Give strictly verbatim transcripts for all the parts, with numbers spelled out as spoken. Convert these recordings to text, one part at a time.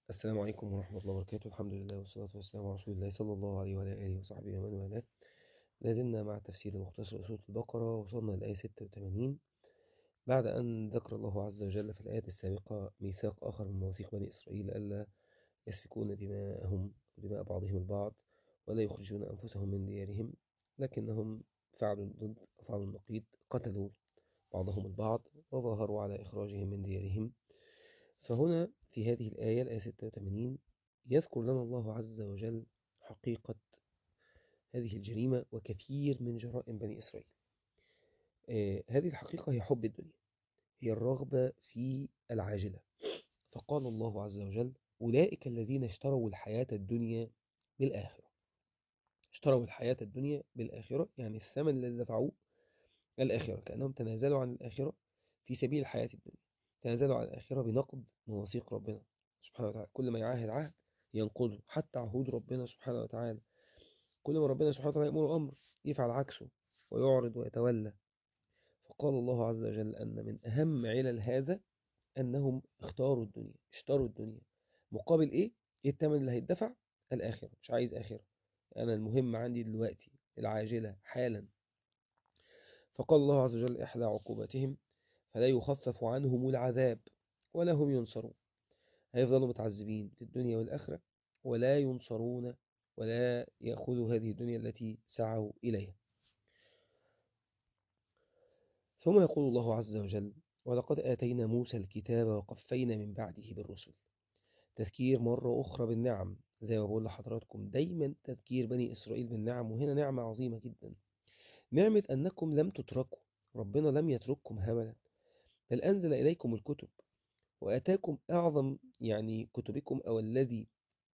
السلام عليكم ورحمة الله وبركاته. الحمد لله والصلاة والسلام على رسول الله صلى الله عليه وعلى آله وصحبه ومن والاه. لازلنا مع تفسير المختصر لسورة البقرة، وصلنا للآية ستة وثمانين بعد أن ذكر الله عز وجل في الآيات السابقة ميثاق آخر من مواثيق بني إسرائيل ألا يسفكون دماءهم ودماء بعضهم البعض ولا يخرجون أنفسهم من ديارهم، لكنهم فعلوا ضد فعلوا النقيض، قتلوا بعضهم البعض وظاهروا على إخراجهم من ديارهم. فهنا في هذه الآية الآية ستة وثمانين يذكر لنا الله عز وجل حقيقة هذه الجريمة وكثير من جرائم بني إسرائيل. آه هذه الحقيقة هي حب الدنيا، هي الرغبة في العاجلة. فقال الله عز وجل: أولئك الذين اشتروا الحياة الدنيا بالآخرة. اشتروا الحياة الدنيا بالآخرة يعني الثمن الذي دفعوه الآخرة، كأنهم تنازلوا عن الآخرة في سبيل الحياة الدنيا، تنازلوا عن الآخرة بنقض مواثيق ربنا سبحانه وتعالى. كل ما يعاهد عهد ينقضه، حتى عهود ربنا سبحانه وتعالى كل ما ربنا سبحانه وتعالى يأمر أمر يفعل عكسه ويعرض ويتولى. فقال الله عز وجل أن من أهم علل هذا أنهم اختاروا الدنيا، اشتروا الدنيا مقابل إيه؟ إيه الثمن اللي هيدفع؟ الآخرة. مش عايز آخرة، أنا المهم عندي دلوقتي العاجلة حالا. فقال الله عز وجل: إحدى عقوبتهم فلا يخفف عنهم العذاب ولا هم ينصرون. هيفضلوا متعذبين في الدنيا والآخرة ولا ينصرون، ولا يأخذوا هذه الدنيا التي سعوا إليها. ثم يقول الله عز وجل: ولقد آتينا موسى الكتاب وقفينا من بعده بالرسل. تذكير مرة أخرى بالنعم، زي ما بقول لحضراتكم دايما تذكير بني إسرائيل بالنعم، وهنا نعمة عظيمة جدا، نعمة أنكم لم تتركوا. ربنا لم يترككم هملا، بل أنزل إليكم الكتب وأتاكم أعظم يعني كتبكم، أو الذي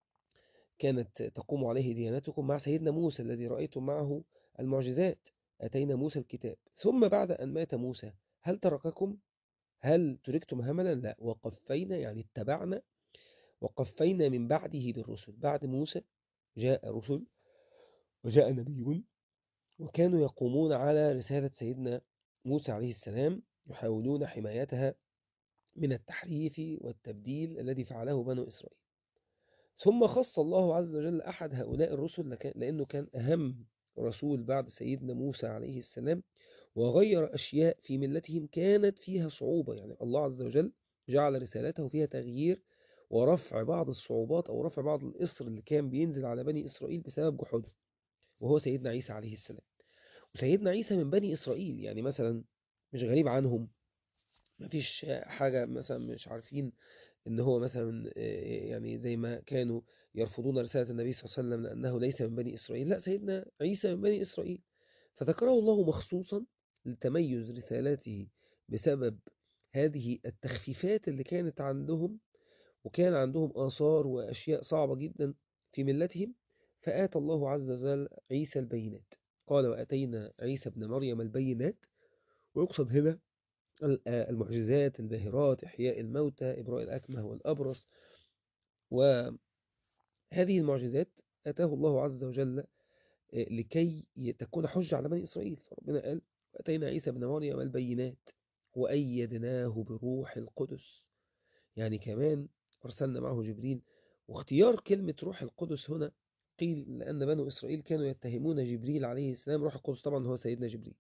كانت تقوم عليه ديانتكم مع سيدنا موسى الذي رأيتم معه المعجزات. أتينا موسى الكتاب، ثم بعد أن مات موسى هل ترككم؟ هل تركتم هملا؟ لا، وقفينا يعني اتبعنا، وقفينا من بعده بالرسل. بعد موسى جاء رسل وجاء نبيون، وكانوا يقومون على رسالة سيدنا موسى عليه السلام، يحاولون حمايتها من التحريف والتبديل الذي فعله بنو إسرائيل. ثم خص الله عز وجل أحد هؤلاء الرسل لأنه كان أهم رسول بعد سيدنا موسى عليه السلام، وغير أشياء في ملتهم كانت فيها صعوبة. يعني الله عز وجل جعل رسالته فيها تغيير ورفع بعض الصعوبات أو رفع بعض الإصر اللي كان بينزل على بني إسرائيل بسبب جحودهم، وهو سيدنا عيسى عليه السلام. وسيدنا عيسى من بني إسرائيل، يعني مثلا مش غريب عنهم، مفيش حاجة مثلا مش عارفين ان هو مثلا يعني زي ما كانوا يرفضون رسالة النبي صلى الله عليه وسلم لأنه ليس من بني إسرائيل. لا، سيدنا عيسى من بني إسرائيل، فذكره الله مخصوصا لتميز رسالته بسبب هذه التخفيفات اللي كانت عندهم، وكان عندهم آثار وأشياء صعبة جدا في ملتهم. فآتى الله عز وجل عيسى البينات. قال: وأتينا عيسى ابن مريم البينات. ويقصد هنا المعجزات الباهرات، إحياء الموتى، إبراء الأكمه والأبرص. وهذه المعجزات أتاه الله عز وجل لكي تكون حجة على بني إسرائيل. فربنا قال: وأتينا عيسى ابن مريم البينات وأيدناه بروح القدس، يعني كمان أرسلنا معه جبريل. واختيار كلمة روح القدس هنا قيل لأن بنو إسرائيل كانوا يتهمون جبريل عليه السلام، روح القدس طبعا هو سيدنا جبريل،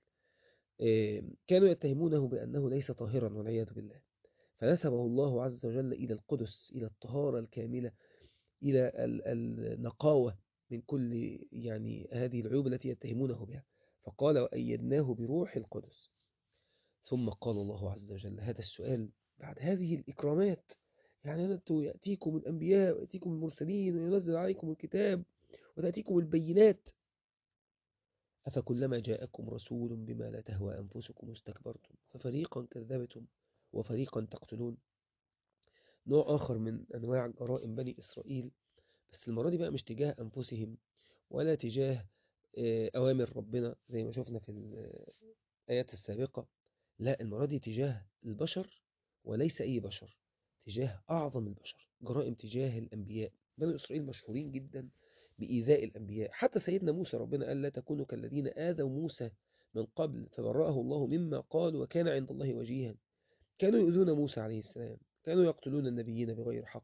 كانوا يتهمونه بأنه ليس طاهرا والعياذ بالله، فنسبه الله عز وجل إلى القدس، إلى الطهارة الكاملة، إلى النقاوة من كل يعني هذه العيوب التي يتهمونه بها. فقال: وأيدناه بروح القدس. ثم قال الله عز وجل هذا السؤال بعد هذه الإكرامات، يعني أنتم يأتيكم الأنبياء ويأتيكم المرسلين وينزل عليكم الكتاب وتأتيكم البينات، أفكلما جاءكم رسول بما لا تهوى أنفسكم استكبرتم ففريقا كذبتم وفريقا تقتلون. نوع آخر من أنواع جرائم بني إسرائيل، بس المرة دي بقى مش تجاه أنفسهم ولا تجاه أوامر ربنا زي ما شفنا في الآيات السابقة، لا، المرة دي تجاه البشر وليس أي بشر، تجاه أعظم البشر، جرائم تجاه الأنبياء. بني إسرائيل مشهورين جدا بإيذاء الأنبياء. حتى سيدنا موسى ربنا قال: لا تكونوا كالذين آذوا موسى من قبل فبرأه الله مما قال وكان عند الله وجيها. كانوا يؤذون موسى عليه السلام، كانوا يقتلون النبيين بغير حق،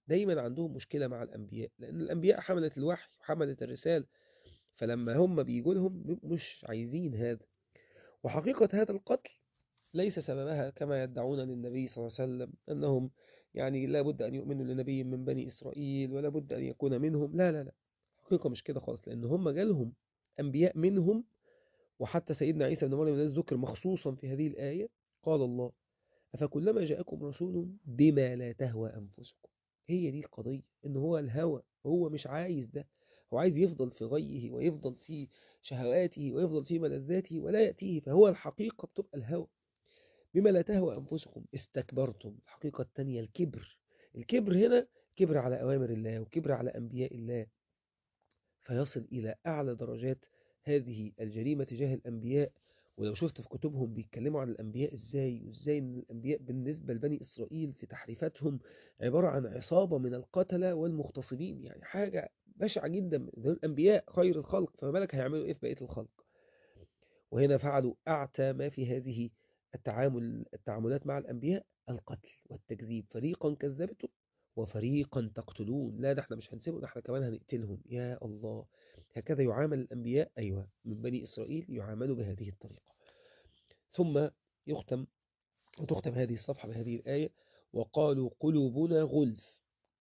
دايما عندهم مشكلة مع الأنبياء، لأن الأنبياء حملت الوحي وحملت الرسالة، فلما هم بيجوا لهم بيبقوا مش عايزين هذا. وحقيقة هذا القتل ليس سببها كما يدعون للنبي صلى الله عليه وسلم أنهم يعني لا بد أن يؤمنوا لنبي من بني إسرائيل ولا بد أن يكون منهم، لا لا لا، حقيقة مش كده خالص، لأن هم جالهم أنبياء منهم. وحتى سيدنا عيسى بن مريم الذي ذكر مخصوصا في هذه الآية قال الله أفكلما جاءكم رسول بما لا تهوى أنفسكم. هي دي القضية، إن هو الهوى، هو مش عايز ده، هو عايز يفضل في غيه ويفضل في شهواته ويفضل في ملذاته ولا يأتيه، فهو الحقيقة بتبقى الهوى. بما لا تهوى أنفسكم استكبرتم. الحقيقة الثانية الكبر. الكبر هنا كبر على أوامر الله وكبر على أنبياء الله، فيصل إلى أعلى درجات هذه الجريمة تجاه الأنبياء. ولو شفت في كتبهم بيتكلموا عن الأنبياء إزاي، وإزاي أن الأنبياء بالنسبة لبني إسرائيل في تحريفاتهم عبارة عن عصابة من القتلة والمغتصبين، يعني حاجة بشعة جدا. دول الأنبياء خير الخلق، فما بالك هيعملوا إيه في بقية الخلق. وهنا فعلوا أعتى ما في هذه التعامل التعاملات مع الأنبياء، القتل والتكذيب. فريقا كذبتم وفريقا تقتلون. لا ده احنا مش هنسيبهم، ده احنا كمان هنقتلهم. يا الله، هكذا يعامل الأنبياء أيوة من بني إسرائيل، يعاملوا بهذه الطريقة. ثم يختم وتختم هذه الصفحة بهذه الآية وقالوا قلوبنا غلف.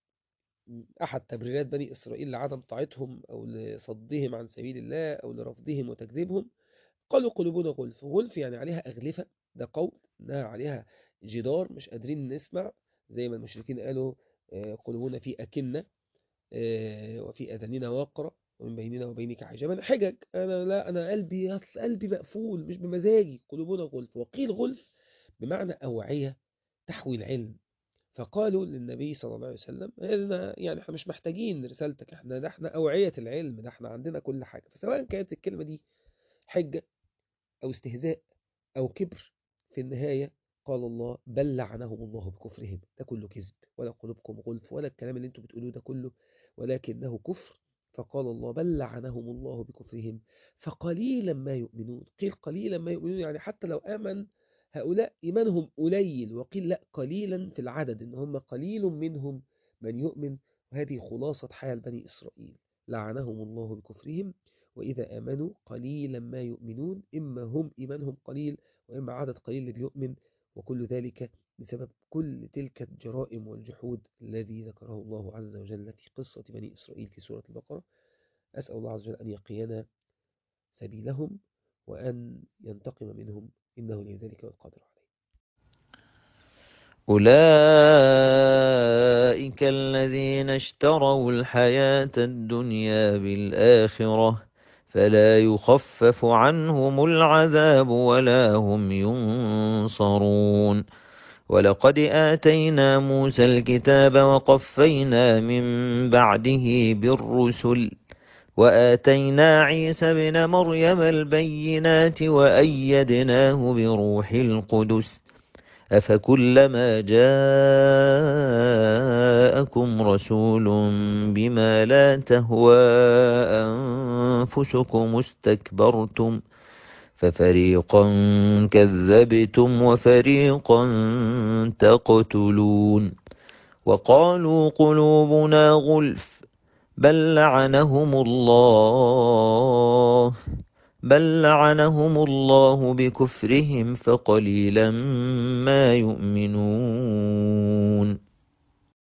أحد تبريرات بني إسرائيل لعدم طاعتهم أو لصدهم عن سبيل الله أو لرفضهم وتكذيبهم، قالوا قلوبنا غلف. غلف يعني عليها أغلفة، ده قول إنها عليها جدار مش قادرين نسمع، زي ما المشركين قالوا آه، قلوبنا في أكنة آه، وفي أذاننا وقرة ومن بيننا وبينك حجابا. حجج، أنا لا، أنا قلبي أصل قلبي مقفول مش بمزاجي. قلوبنا غلف. وقيل غلف بمعنى أوعية تحوي العلم. فقالوا للنبي صلى الله عليه وسلم إحنا يعني احنا مش محتاجين رسالتك، احنا ده احنا أوعية العلم، ده احنا عندنا كل حاجة. فسواء كانت الكلمة دي حجة أو استهزاء أو كبر، في النهاية قال الله بل لعنهم الله بكفرهم. ده كله كذب، ولا قلوبكم غلف ولا الكلام اللي انتم بتقولوه ده كله، ولكنه كفر. فقال الله بل لعنهم الله بكفرهم فقليلا ما يؤمنون. قيل قليلا ما يؤمنون يعني حتى لو آمن هؤلاء إيمانهم قليل، وقيل لا قليلا في العدد، إن هم قليل منهم من يؤمن. وهذه خلاصة حال بني إسرائيل، لعنهم الله بكفرهم، وإذا آمنوا قليلا ما يؤمنون. إما هم إيمانهم قليل وإما عدد قليل اللي بيؤمن، وكل ذلك بسبب كل تلك الجرائم والجحود الذي ذكره الله عز وجل في قصة بني إسرائيل في سورة البقرة. أسأل الله عز وجل أن يقينا سبيلهم وأن ينتقم منهم، إنه لذلك والقادر عليه. أولئك الذين اشتروا الحياة الدنيا بالآخرة فلا يخفف عنهم العذاب ولا هم ينصرون. ولقد آتينا موسى الكتاب وقفينا من بعده بالرسل وآتينا عيسى ابن مريم البينات وأيدناه بروح القدس أفكلما جاءكم رسول بما لا تهوى أنفسكم استكبرتم ففريقا كذبتم وفريقا تقتلون. وقالوا قلوبنا غلف بل لعنهم الله بل لعنهم الله بكفرهم فقليلا ما يؤمنون.